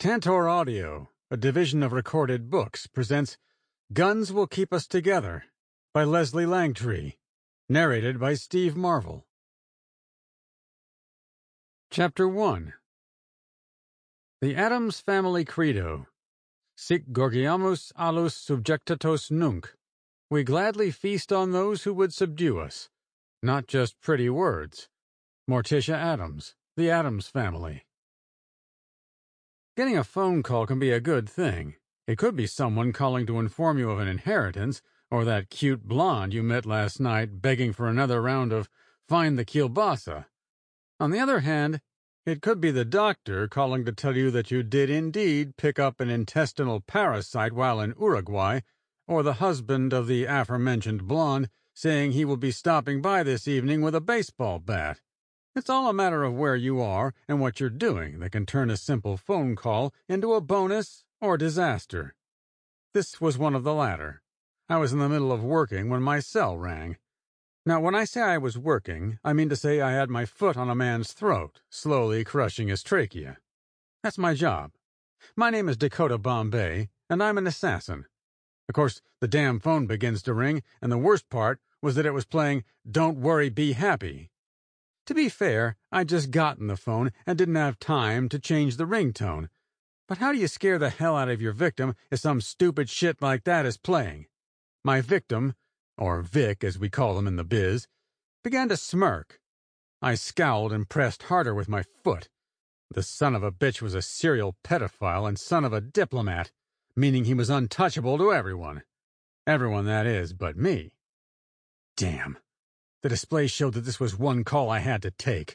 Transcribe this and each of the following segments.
Tantor Audio, a division of Recorded Books, presents Guns Will Keep Us Together by Leslie Langtree, narrated by Steve Marvel. Chapter 1. The Addams Family Credo. Sic gorgiamus alus subjectatos nunc. We gladly feast on those who would subdue us. Not just pretty words. Morticia Addams, The Addams Family. Getting a phone call can be a good thing. It could be someone calling to inform you of an inheritance, or that cute blonde you met last night begging for another round of Find the Kielbasa. On the other hand, it could be the doctor calling to tell you that you did indeed pick up an intestinal parasite while in Uruguay, or the husband of the aforementioned blonde saying he will be stopping by this evening with a baseball bat. It's all a matter of where you are and what you're doing that can turn a simple phone call into a bonus or disaster. This was one of the latter. I was in the middle of working when my cell rang. Now, when I say I was working, I mean to say I had my foot on a man's throat, slowly crushing his trachea. That's my job. My name is Dakota Bombay, and I'm an assassin. Of course, the damn phone begins to ring, and the worst part was that it was playing Don't Worry, Be Happy. To be fair, I'd just gotten the phone and didn't have time to change the ringtone. But how do you scare the hell out of your victim if some stupid shit like that is playing? My victim, or Vic as we call him in the biz, began to smirk. I scowled and pressed harder with my foot. The son of a bitch was a serial pedophile and son of a diplomat, meaning he was untouchable to everyone. Everyone, that is, but me. Damn. The display showed that this was one call I had to take.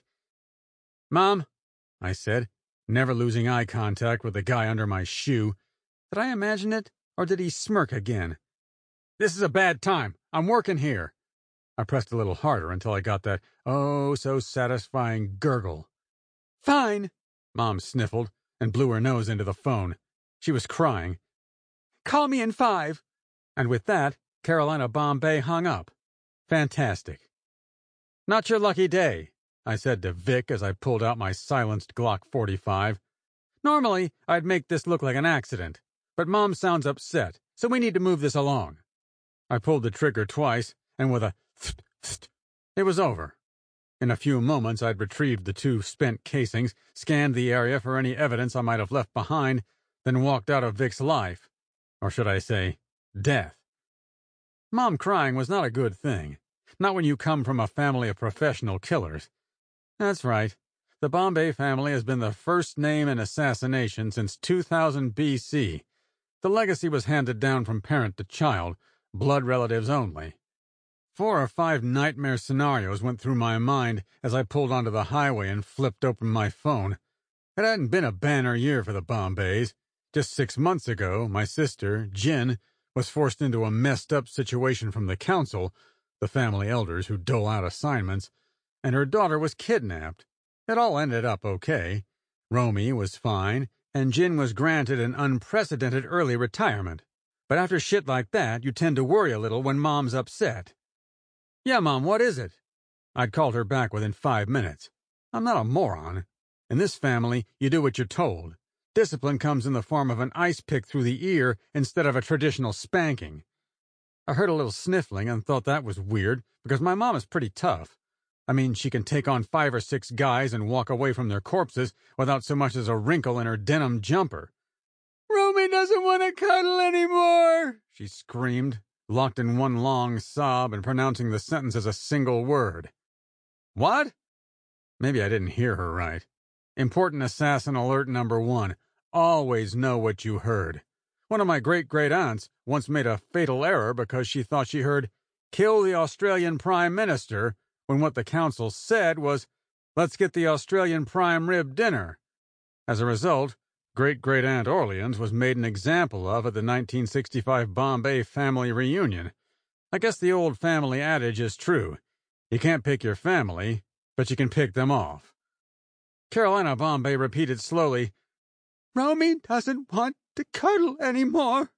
"Mom," I said, never losing eye contact with the guy under my shoe. Did I imagine it, or did he smirk again? "This is a bad time. I'm working here." I pressed a little harder until I got that oh-so-satisfying gurgle. "Fine," Mom sniffled and blew her nose into the phone. She was crying. "Call me in 5. And with that, Carolina Bombay hung up. Fantastic. "Not your lucky day," I said to Vic as I pulled out my silenced Glock 45. "Normally, I'd make this look like an accident, but Mom sounds upset, so we need to move this along." I pulled the trigger twice, and with a th, it was over. In a few moments, I'd retrieved the 2 spent casings, scanned the area for any evidence I might have left behind, then walked out of Vic's life. Or should I say, death. Mom crying was not a good thing. Not when you come from a family of professional killers. That's right. The Bombay family has been the first name in assassination since 2000 BC. The legacy was handed down from parent to child, blood relatives only. 4 or 5 nightmare scenarios went through my mind as I pulled onto the highway and flipped open my phone. It hadn't been a banner year for the Bombays. Just 6 months ago, my sister, Jin, was forced into a messed-up situation from the council, the family elders who dole out assignments, and her daughter was kidnapped. It all ended up okay. Romy was fine, and Jin was granted an unprecedented early retirement. But after shit like that, you tend to worry a little when Mom's upset. "Yeah, Mom, what is it?" I'd called her back within 5 minutes. I'm not a moron. In this family, you do what you're told. Discipline comes in the form of an ice pick through the ear instead of a traditional spanking. I heard a little sniffling and thought that was weird, because my mom is pretty tough. I mean, she can take on 5 or 6 guys and walk away from their corpses without so much as a wrinkle in her denim jumper. "Romy doesn't want to cuddle anymore," she screamed, locked in one long sob and pronouncing the sentence as a single word. "What?" Maybe I didn't hear her right. Important assassin alert number 1. Always know what you heard. One of my great-great-aunts once made a fatal error because she thought she heard, "Kill the Australian Prime Minister," when what the council said was, "Let's get the Australian prime rib dinner." As a result, great-great-aunt Orleans was made an example of at the 1965 Bombay family reunion. I guess the old family adage is true. You can't pick your family, but you can pick them off. Carolina Bombay repeated slowly, "Romy doesn't want to cuddle anymore."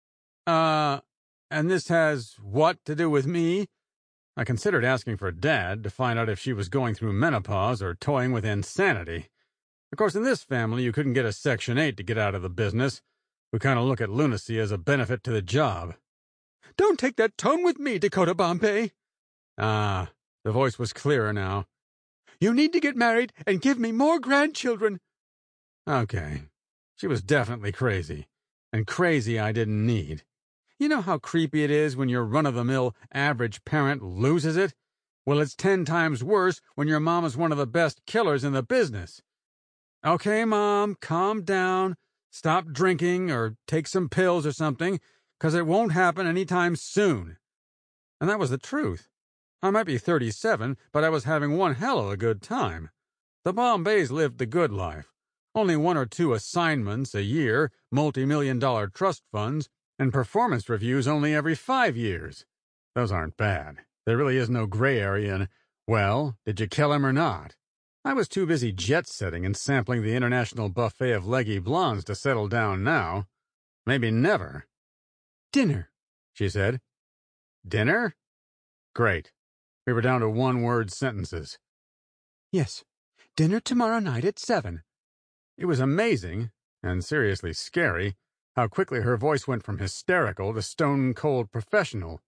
And this has what to do with me? I considered asking for Dad to find out if she was going through menopause or toying with insanity. Of course, in this family, you couldn't get a Section 8 to get out of the business. We kind of look at lunacy as a benefit to the job. Don't take that tone with me, Dakota Bombay. Ah, the voice was clearer now. You need to get married and give me more grandchildren. Okay. She was definitely crazy. And crazy I didn't need. You know how creepy it is when your run-of-the-mill average parent loses it? Well, it's 10 times worse when your mom is one of the best killers in the business. Okay, Mom, calm down. Stop drinking or take some pills or something, 'cause it won't happen anytime soon. And that was the truth. I might be 37, but I was having one hell of a good time. The Bombays lived the good life. Only 1 or 2 assignments a year, multi-million-dollar trust funds, and performance reviews only every 5 years. Those aren't bad. There really is no gray area in, well, did you kill him or not? I was too busy jet-setting and sampling the international buffet of leggy blondes to settle down now. Maybe never. Dinner, she said. Dinner? Great. We were down to one-word sentences. Yes. Dinner tomorrow night at 7. It was amazing, and seriously scary, how quickly her voice went from hysterical to stone-cold professional.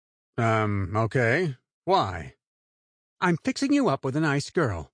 Okay. Why? I'm fixing you up with a nice girl.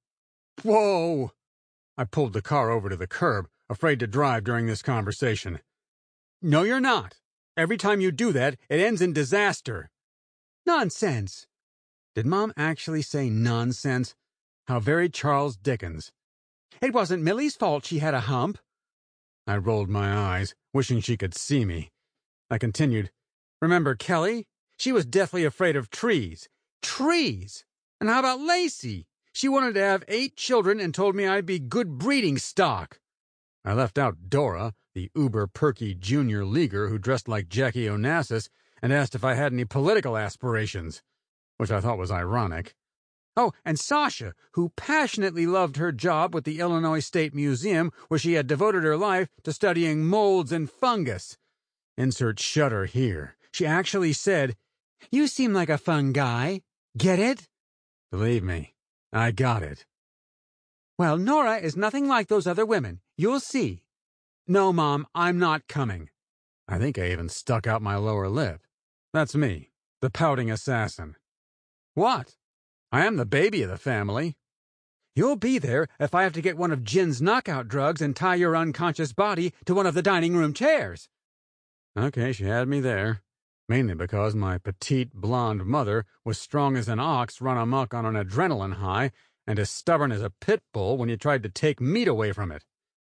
Whoa! I pulled the car over to the curb, afraid to drive during this conversation. No, you're not. Every time you do that, it ends in disaster. Nonsense. Did Mom actually say nonsense? How very Charles Dickens. It wasn't Millie's fault she had a hump. I rolled my eyes, wishing she could see me. I continued, Remember Kelly? She was deathly afraid of trees. Trees? And how about Lacey? She wanted to have 8 children and told me I'd be good breeding stock. I left out Dora, the uber-perky junior leaguer who dressed like Jackie Onassis and asked if I had any political aspirations, which I thought was ironic. Oh, and Sasha, who passionately loved her job with the Illinois State Museum, where she had devoted her life to studying molds and fungus. Insert shudder here. She actually said, You seem like a fun guy. Get it? Believe me, I got it. Well, Nora is nothing like those other women. You'll see. No, Mom, I'm not coming. I think I even stuck out my lower lip. That's me, the pouting assassin. What? I am the baby of the family. You'll be there if I have to get one of Jin's knockout drugs and tie your unconscious body to one of the dining room chairs. Okay, she had me there. Mainly because my petite blonde mother was strong as an ox run amok on an adrenaline high and as stubborn as a pit bull when you tried to take meat away from it.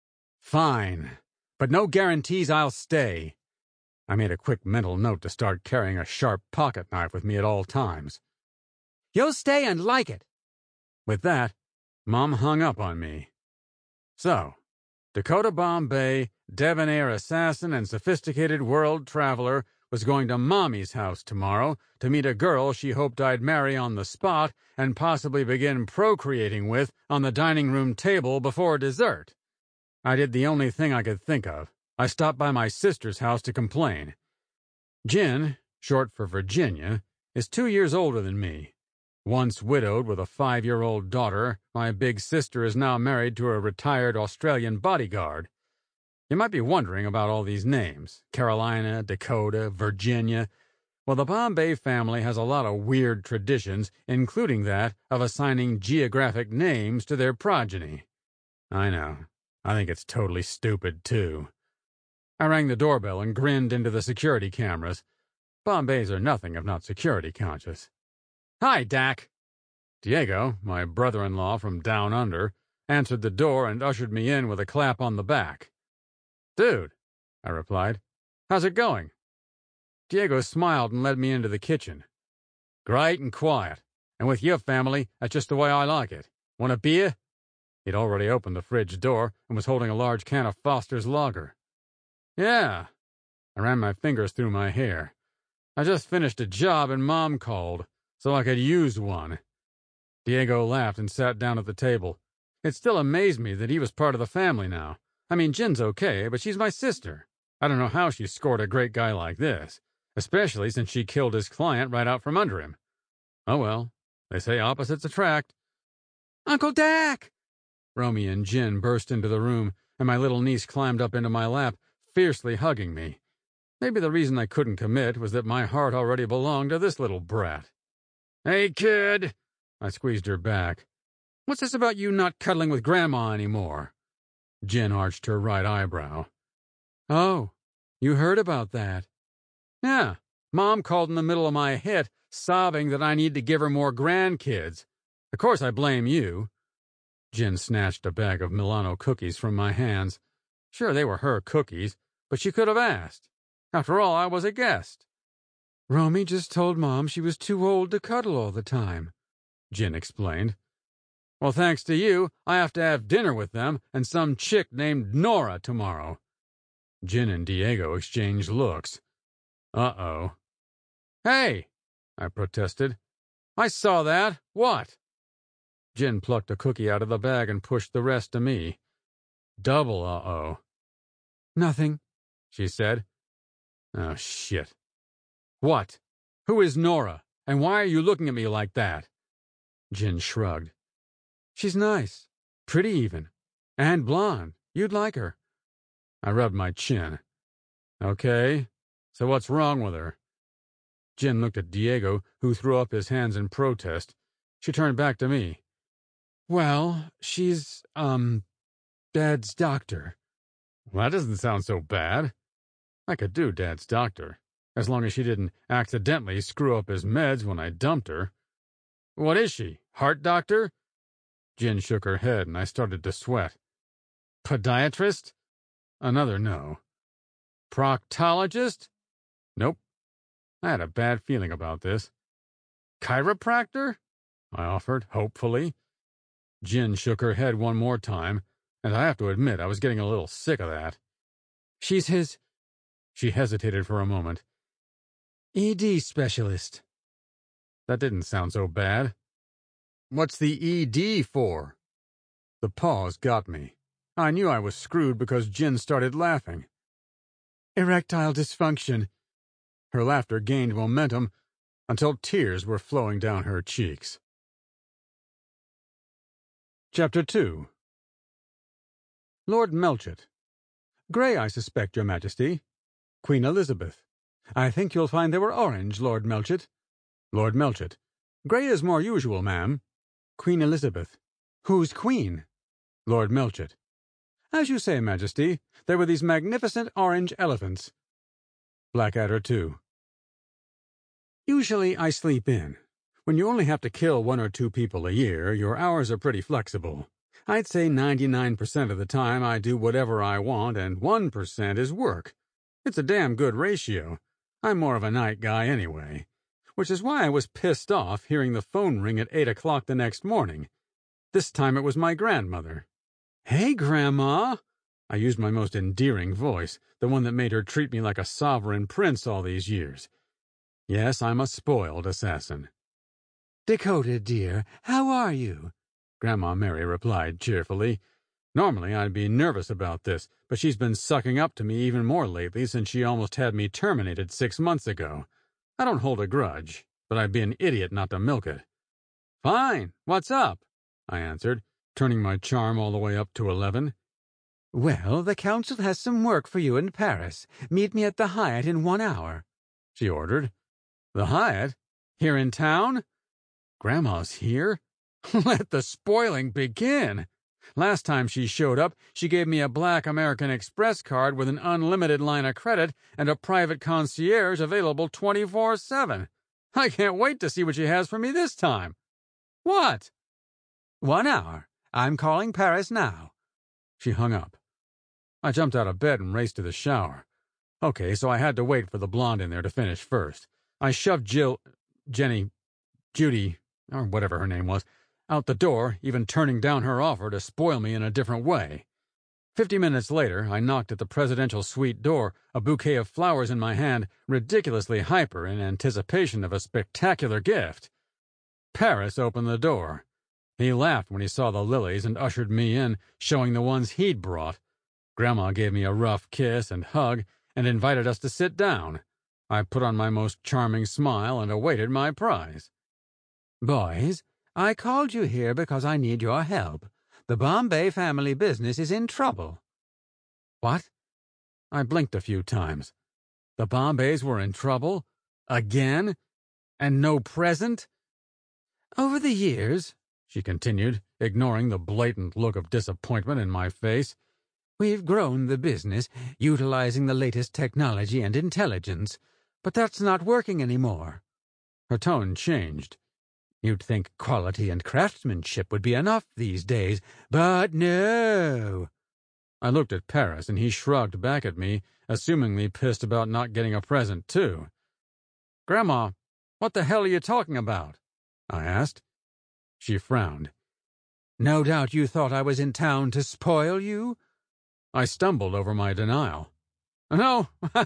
Fine, but no guarantees I'll stay. I made a quick mental note to start carrying a sharp pocket knife with me at all times. You'll stay and like it. With that, Mom hung up on me. So, Dakota Bombay, debonair assassin and sophisticated world traveler, was going to Mommy's house tomorrow to meet a girl she hoped I'd marry on the spot and possibly begin procreating with on the dining room table before dessert. I did the only thing I could think of. I stopped by my sister's house to complain. Jin, short for Virginia, is 2 years older than me. Once widowed with a 5-year-old daughter, my big sister is now married to a retired Australian bodyguard. You might be wondering about all these names. Carolina, Dakota, Virginia. Well, the Bombay family has a lot of weird traditions, including that of assigning geographic names to their progeny. I know. I think it's totally stupid, too. I rang the doorbell and grinned into the security cameras. Bombays are nothing if not security conscious. Hi, Dak. Diego, my brother-in-law from down under, answered the door and ushered me in with a clap on the back. Dude, I replied. How's it going? Diego smiled and led me into the kitchen. Great and quiet. And with your family, that's just the way I like it. Want a beer? He'd already opened the fridge door and was holding a large can of Foster's Lager. Yeah. I ran my fingers through my hair. I just finished a job and Mom called, so I could use one. Diego laughed and sat down at the table. It still amazed me that he was part of the family now. I mean, Jin's okay, but she's my sister. I don't know how she scored a great guy like this, especially since she killed his client right out from under him. Oh well, they say opposites attract. Uncle Dak! Romy and Jin burst into the room, and my little niece climbed up into my lap, fiercely hugging me. Maybe the reason I couldn't commit was that my heart already belonged to this little brat. "Hey, kid!" I squeezed her back. "What's this about you not cuddling with Grandma anymore?" Jin arched her right eyebrow. "Oh, you heard about that?" "Yeah, Mom called in the middle of my hit, sobbing that I need to give her more grandkids. Of course I blame you." Jin snatched a bag of Milano cookies from my hands. Sure, they were her cookies, but she could have asked. After all, I was a guest. "Romy just told Mom she was too old to cuddle all the time," Jin explained. "Well, thanks to you, I have to have dinner with them and some chick named Nora tomorrow." Jin and Diego exchanged looks. Uh-oh. "Hey!" I protested. "I saw that. What?" Jin plucked a cookie out of the bag and pushed the rest to me. Double uh-oh. "Nothing," she said. Oh, shit. "What? Who is Nora? And why are you looking at me like that?" Jin shrugged. "She's nice. Pretty even. And blonde. You'd like her." I rubbed my chin. "Okay. So what's wrong with her?" Jin looked at Diego, who threw up his hands in protest. She turned back to me. "Well, she's, Dad's doctor." Well, that doesn't sound so bad. I could do Dad's doctor, as long as she didn't accidentally screw up his meds when I dumped her. "What is she? Heart doctor?" Jin shook her head, and I started to sweat. "Podiatrist?" Another no. "Proctologist?" Nope. I had a bad feeling about this. "Chiropractor?" I offered, hopefully. Jin shook her head one more time, and I have to admit I was getting a little sick of that. "She's his—" She hesitated for a moment. "ED specialist." That didn't sound so bad. "What's the ED for?" The pause got me. I knew I was screwed because Jin started laughing. "Erectile dysfunction." Her laughter gained momentum until tears were flowing down her cheeks. Chapter 2. Lord Melchett. "Grey, I suspect, Your Majesty." Queen Elizabeth. "I think you'll find they were orange, Lord Melchett." Lord Melchett. "Grey is more usual, ma'am." Queen Elizabeth. "Who's Queen?" Lord Melchett. "As you say, Majesty, there were these magnificent orange elephants." Blackadder 2. Usually I sleep in. When you only have to kill 1 or 2 people a year, your hours are pretty flexible. I'd say 99% of the time I do whatever I want and 1% is work. It's a damn good ratio. I'm more of a night guy anyway. Which is why I was pissed off hearing the phone ring at 8 o'clock the next morning. This time it was my grandmother. "Hey, Grandma!" I used my most endearing voice, the one that made her treat me like a sovereign prince all these years. Yes, I'm a spoiled assassin. "Dakota, dear, how are you?" Grandma Mary replied cheerfully. Normally I'd be nervous about this, but she's been sucking up to me even more lately since she almost had me terminated 6 months ago. I don't hold a grudge, but I'd be an idiot not to milk it. "Fine. What's up?" I answered, turning my charm all the way up to 11. "Well, the council has some work for you in Paris. Meet me at the Hyatt in 1 hour," she ordered. "The Hyatt? Here in town? Grandma's here? Let the spoiling begin. Last time she showed up, she gave me a black American Express card with an unlimited line of credit and a private concierge available 24/7. I can't wait to see what she has for me this time." "What?" "1 hour. I'm calling Paris now." She hung up. I jumped out of bed and raced to the shower. Okay, so I had to wait for the blonde in there to finish first. I shoved Judy, or whatever her name was, out the door, even turning down her offer to spoil me in a different way. 50 minutes later, I knocked at the presidential suite door, a bouquet of flowers in my hand, ridiculously hyper in anticipation of a spectacular gift. Paris opened the door. He laughed when he saw the lilies and ushered me in, showing the ones he'd brought. Grandma gave me a rough kiss and hug and invited us to sit down. I put on my most charming smile and awaited my prize. "Boys, I called you here because I need your help. The Bombay family business is in trouble." "What?" I blinked a few times. The Bombays were in trouble? Again? And no present? "Over the years," she continued, ignoring the blatant look of disappointment in my face, "we've grown the business, utilizing the latest technology and intelligence, but that's not working anymore." Her tone changed. "You'd think quality and craftsmanship would be enough these days, but no." I looked at Paris, and he shrugged back at me, assumingly pissed about not getting a present, too. "Grandma, what the hell are you talking about?" I asked. She frowned. "No doubt you thought I was in town to spoil you?" I stumbled over my denial. "No,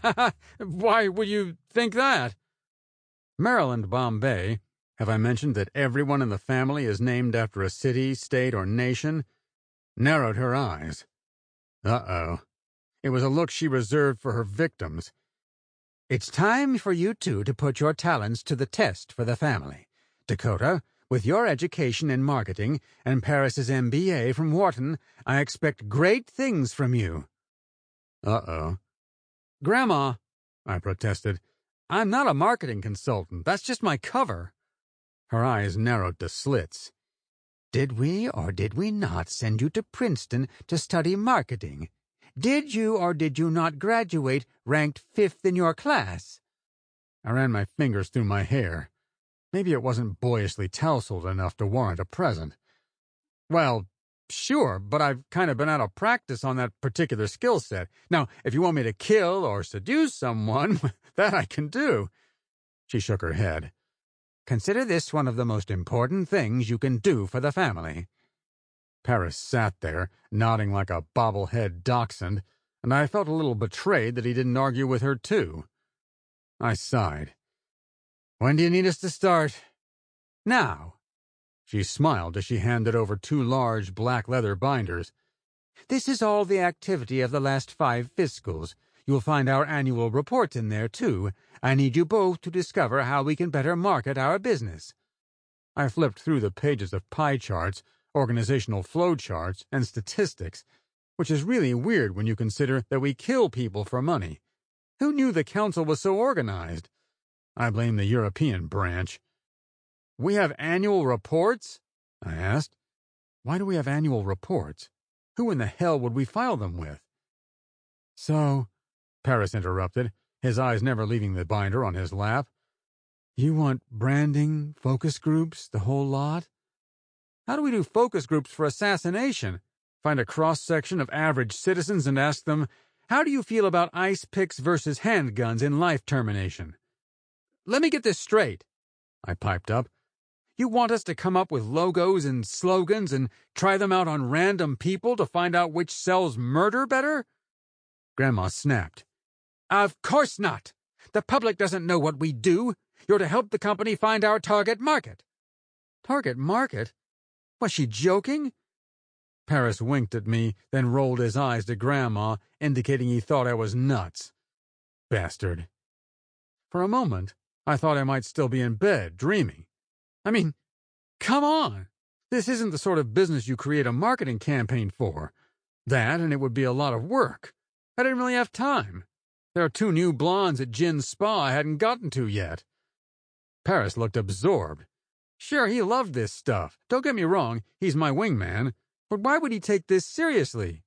why would you think that?" "Maryland Bombay. Have I mentioned that everyone in the family is named after a city, state, or nation?" Narrowed her eyes. Uh-oh. It was a look she reserved for her victims. "It's time for you two to put your talents to the test for the family. Dakota, with your education in marketing and Paris's MBA from Wharton, I expect great things from you." Uh-oh. "Grandma," I protested, "I'm not a marketing consultant. That's just my cover." Her eyes narrowed to slits. "Did we or did we not send you to Princeton to study marketing? Did you or did you not graduate ranked 5th in your class?" I ran my fingers through my hair. Maybe it wasn't boyishly tousled enough to warrant a present. "Well, sure, but I've kind of been out of practice on that particular skill set. Now, if you want me to kill or seduce someone, that I can do." She shook her head. "Consider this one of the most important things you can do for the family." Paris sat there, nodding like a bobblehead dachshund, and I felt a little betrayed that he didn't argue with her, too. I sighed. "When do you need us to start?" "Now." She smiled as she handed over 2 large black leather binders. "This is all the activity of the last 5 fiscals. You'll find our annual report in there, too. I need you both to discover how we can better market our business." I flipped through the pages of pie charts, organizational flow charts, and statistics, which is really weird when you consider that we kill people for money. Who knew the council was so organized? I blame the European branch. "We have annual reports?" I asked. "Why do we have annual reports? Who in the hell would we file them with?" "So," Paris interrupted, his eyes never leaving the binder on his lap, "you want branding, focus groups, the whole lot?" "How do we do focus groups for assassination? Find a cross-section of average citizens and ask them, how do you feel about ice picks versus handguns in life termination?" "Let me get this straight," I piped up. "You want us to come up with logos and slogans and try them out on random people to find out which sells murder better?" Grandma snapped. "Of course not. The public doesn't know what we do. You're to help the company find our target market." "Target market?" Was she joking? Paris winked at me, then rolled his eyes to Grandma, indicating he thought I was nuts. Bastard. For a moment, I thought I might still be in bed, dreaming. I mean, come on! This isn't the sort of business you create a marketing campaign for. That, and it would be a lot of work. I didn't really have time. There are 2 new blondes at Gin's spa I hadn't gotten to yet. Paris looked absorbed. Sure, he loved this stuff. Don't get me wrong, he's my wingman. But why would he take this seriously?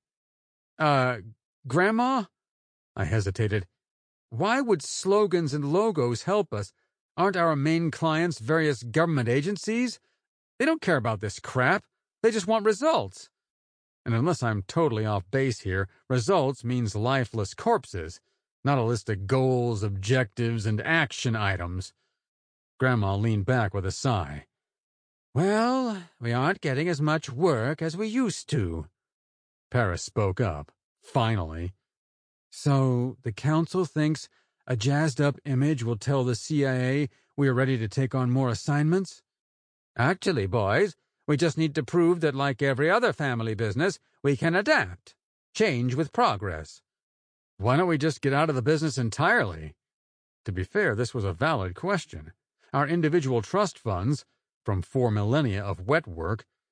Grandma? I hesitated. Why would slogans and logos help us? Aren't our main clients various government agencies? They don't care about this crap. They just want results. And unless I'm totally off base here, results means lifeless corpses, not a list of goals, objectives, and action items. Grandma leaned back with a sigh. Well, we aren't getting as much work as we used to. Paris spoke up, finally. So the council thinks a jazzed-up image will tell the CIA we are ready to take on more assignments? Actually, boys, we just need to prove that, like every other family business, we can adapt, change with progress. Why don't we just get out of the business entirely? To be fair, this was a valid question. Our individual trust funds, from 4 millennia of wet work,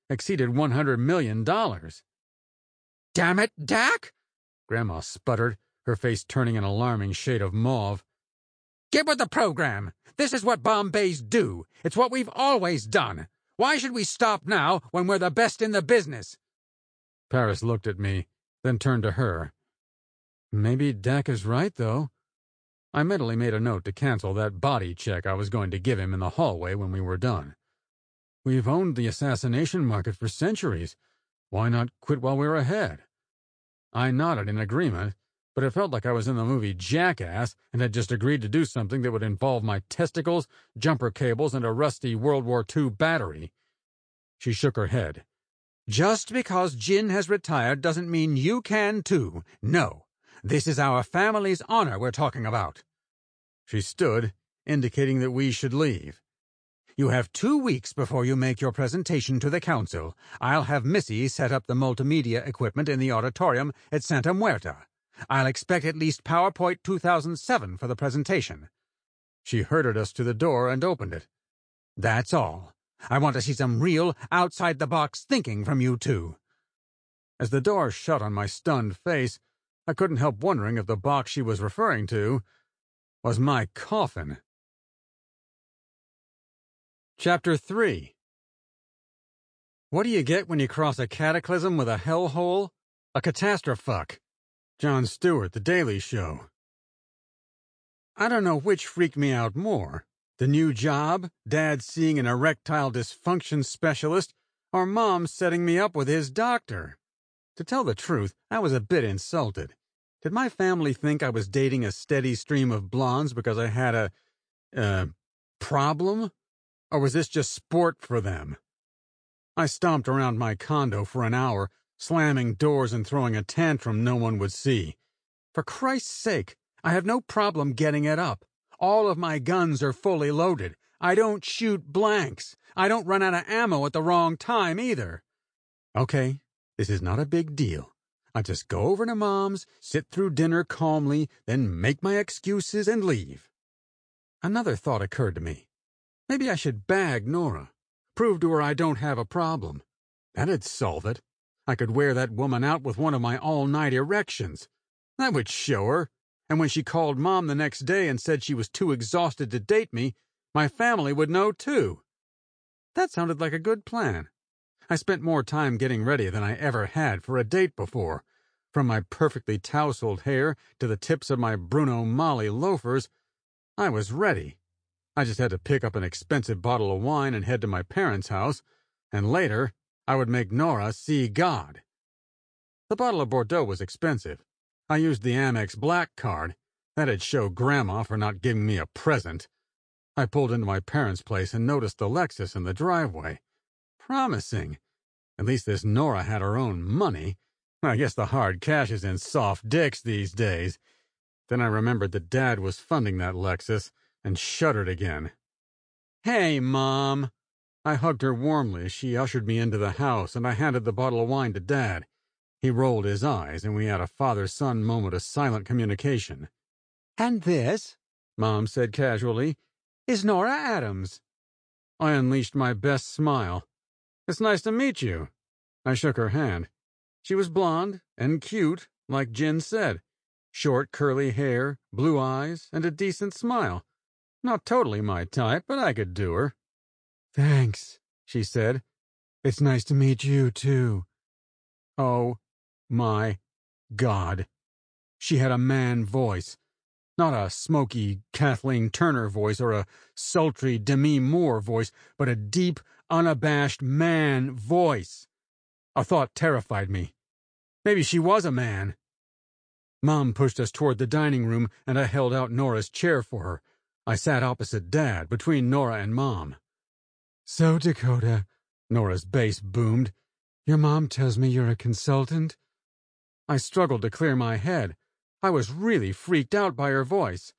exceeded $100 million. Damn it, Dak! Grandma sputtered, her face turning an alarming shade of mauve. Get with the program. This is what Bombays do. It's what we've always done. Why should we stop now when we're the best in the business? Paris looked at me, then turned to her. Maybe Dak is right, though. I mentally made a note to cancel that body check I was going to give him in the hallway when we were done. We've owned the assassination market for centuries. Why not quit while we're ahead? I nodded in agreement, but it felt like I was in the movie Jackass and had just agreed to do something that would involve my testicles, jumper cables, and a rusty World War II battery. She shook her head. Just because Jin has retired doesn't mean you can too. No. This is our family's honor we're talking about. She stood, indicating that we should leave. You have 2 weeks before you make your presentation to the council. I'll have Missy set up the multimedia equipment in the auditorium at Santa Muerta. I'll expect at least PowerPoint 2007 for the presentation. She herded us to the door and opened it. That's all. I want to see some real, outside-the-box thinking from you two. As the door shut on my stunned face, I couldn't help wondering if the box she was referring to was my coffin. Chapter 3. What do you get when you cross a cataclysm with a hellhole? A catastrophe. Jon Stewart, The Daily Show. I don't know which freaked me out more. The new job, Dad seeing an erectile dysfunction specialist, or Mom setting me up with his doctor. To tell the truth, I was a bit insulted. Did my family think I was dating a steady stream of blondes because I had a problem? Or was this just sport for them? I stomped around my condo for an hour, slamming doors and throwing a tantrum no one would see. For Christ's sake, I have no problem getting it up. All of my guns are fully loaded. I don't shoot blanks. I don't run out of ammo at the wrong time either. Okay, this is not a big deal. I just go over to Mom's, sit through dinner calmly, then make my excuses and leave. Another thought occurred to me. Maybe I should bag Nora. Prove to her I don't have a problem. That'd solve it. I could wear that woman out with one of my all-night erections. That would show her. And when she called Mom the next day and said she was too exhausted to date me, my family would know too. That sounded like a good plan. I spent more time getting ready than I ever had for a date before. From my perfectly tousled hair to the tips of my Bruno Magli loafers, I was ready. I just had to pick up an expensive bottle of wine and head to my parents' house, and later I would make Nora see God. The bottle of Bordeaux was expensive. I used the Amex Black card. That'd show Grandma for not giving me a present. I pulled into my parents' place and noticed the Lexus in the driveway. Promising. At least this Nora had her own money. I guess the hard cash is in soft dicks these days. Then I remembered that Dad was funding that Lexus and shuddered again. Hey, Mom. I hugged her warmly as she ushered me into the house, and I handed the bottle of wine to Dad. He rolled his eyes, and we had a father-son moment of silent communication. And this, Mom said casually, is Nora Adams. I unleashed my best smile. It's nice to meet you. I shook her hand. She was blonde and cute, like Jin said. Short, curly hair, blue eyes, and a decent smile. Not totally my type, but I could do her. Thanks, she said. It's nice to meet you, too. Oh, my God. She had a man voice. Not a smoky Kathleen Turner voice or a sultry Demi Moore voice, but a deep, unabashed man voice. A thought terrified me. Maybe she was a man. Mom pushed us toward the dining room, and I held out Nora's chair for her. I sat opposite Dad, between Nora and Mom. So, Dakota, Nora's bass boomed, your mom tells me you're a consultant? I struggled to clear my head. I was really freaked out by her voice.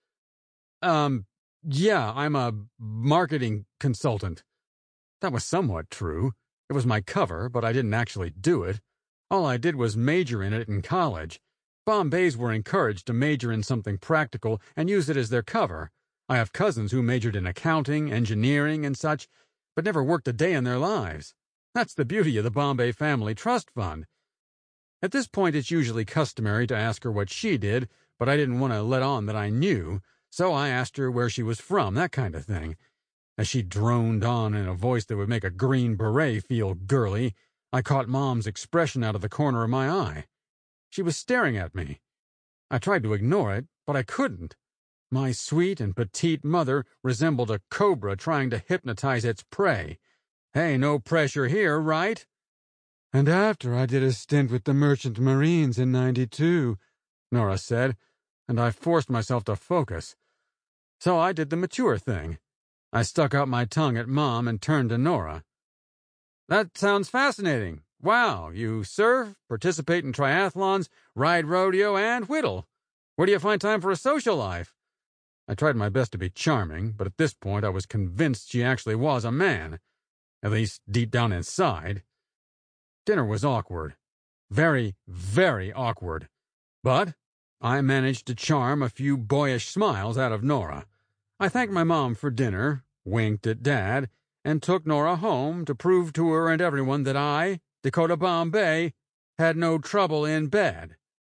Yeah, I'm a marketing consultant. That was somewhat true. It was my cover, but I didn't actually do it. All I did was major in it in college. Bombays were encouraged to major in something practical and use it as their cover. I have cousins who majored in accounting, engineering, and such, but never worked a day in their lives. That's the beauty of the Bombay Family Trust Fund. At this point, it's usually customary to ask her what she did, but I didn't want to let on that I knew, so I asked her where she was from, that kind of thing. As she droned on in a voice that would make a Green Beret feel girly, I caught Mom's expression out of the corner of my eye. She was staring at me. I tried to ignore it, but I couldn't. My sweet and petite mother resembled a cobra trying to hypnotize its prey. Hey, no pressure here, right? And after I did a stint with the Merchant Marines in '92, Nora said, and I forced myself to focus. So I did the mature thing. I stuck out my tongue at Mom and turned to Nora. That sounds fascinating. Wow, you surf, participate in triathlons, ride rodeo, and whittle. Where do you find time for a social life? I tried my best to be charming, but at this point I was convinced she actually was a man. At least deep down inside. Dinner was awkward. Very, very awkward. But I managed to charm a few boyish smiles out of Nora. I thanked my mom for dinner, winked at Dad, and took Nora home to prove to her and everyone that I, Dakota Bombay, had no trouble in bed.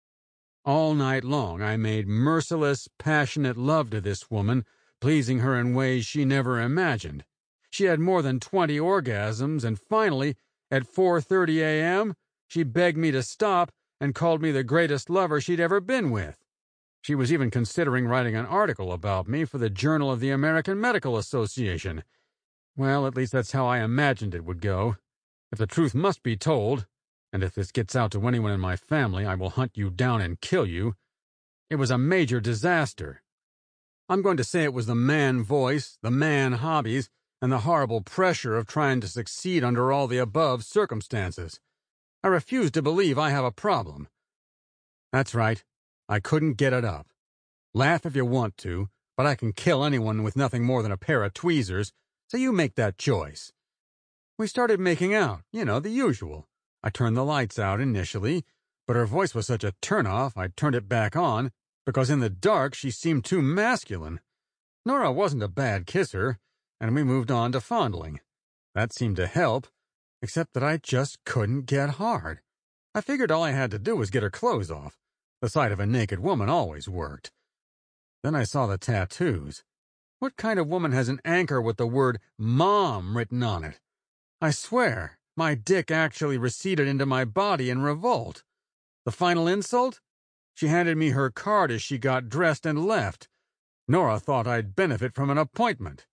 All night long I made merciless, passionate love to this woman, pleasing her in ways she never imagined. She had more than 20 orgasms, and finally, at 4:30 a.m., she begged me to stop and called me the greatest lover she'd ever been with. She was even considering writing an article about me for the Journal of the American Medical Association. Well, at least that's how I imagined it would go. If the truth must be told, and if this gets out to anyone in my family, I will hunt you down and kill you. It was a major disaster. I'm going to say it was the man voice, the man hobbies, and the horrible pressure of trying to succeed under all the above circumstances. I refuse to believe I have a problem. That's right. I couldn't get it up. Laugh if you want to, but I can kill anyone with nothing more than a pair of tweezers, so you make that choice. We started making out, the usual. I turned the lights out initially, but her voice was such a turn-off I turned it back on, because in the dark she seemed too masculine. Nora wasn't a bad kisser, and we moved on to fondling. That seemed to help, except that I just couldn't get hard. I figured all I had to do was get her clothes off. The sight of a naked woman always worked. Then I saw the tattoos. What kind of woman has an anchor with the word Mom written on it? I swear, my dick actually receded into my body in revolt. The final insult? She handed me her card as she got dressed and left. Nora thought I'd benefit from an appointment.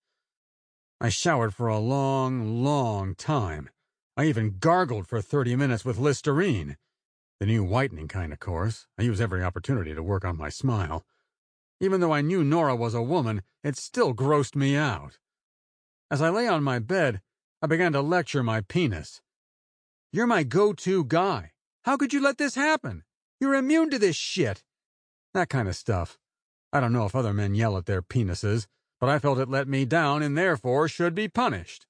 I showered for a long, long time. I even gargled for 30 minutes with Listerine. The new whitening kind, of course. I use every opportunity to work on my smile. Even though I knew Nora was a woman, it still grossed me out. As I lay on my bed, I began to lecture my penis. You're my go-to guy. How could you let this happen? You're immune to this shit. That kind of stuff. I don't know if other men yell at their penises, but I felt it let me down and therefore should be punished.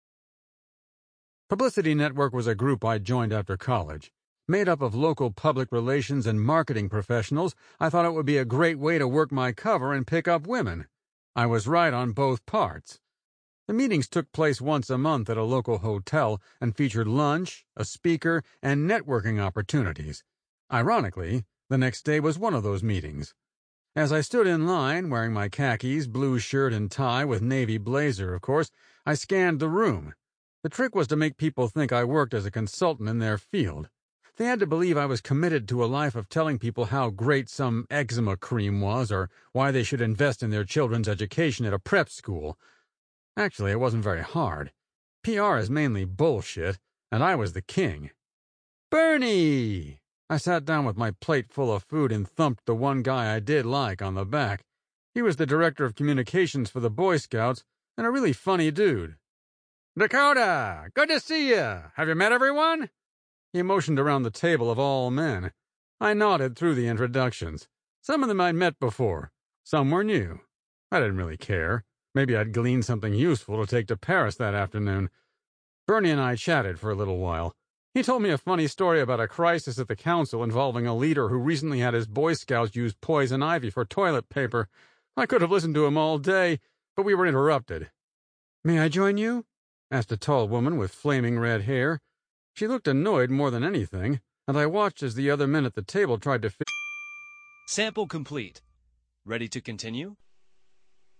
Publicity Network was a group I joined after college. Made up of local public relations and marketing professionals, I thought it would be a great way to work my cover and pick up women. I was right on both parts. The meetings took place once a month at a local hotel and featured lunch, a speaker, and networking opportunities. Ironically, the next day was one of those meetings. As I stood in line, wearing my khakis, blue shirt and tie with navy blazer, of course, I scanned the room. The trick was to make people think I worked as a consultant in their field. They had to believe I was committed to a life of telling people how great some eczema cream was or why they should invest in their children's education at a prep school. Actually, it wasn't very hard. PR is mainly bullshit, and I was the king. Bernie! I sat down with my plate full of food and thumped the one guy I did like on the back. He was the director of communications for the Boy Scouts, and a really funny dude. Dakota! Good to see you! Have you met everyone? He motioned around the table of all men. I nodded through the introductions. Some of them I'd met before. Some were new. I didn't really care. Maybe I'd glean something useful to take to Paris that afternoon. Bernie and I chatted for a little while. He told me a funny story about a crisis at the council involving a leader who recently had his Boy Scouts use poison ivy for toilet paper. I could have listened to him all day, but we were interrupted. May I join you? asked a tall woman with flaming red hair. She looked annoyed more than anything, and I watched as the other men at the table tried to Sample complete. Ready to continue?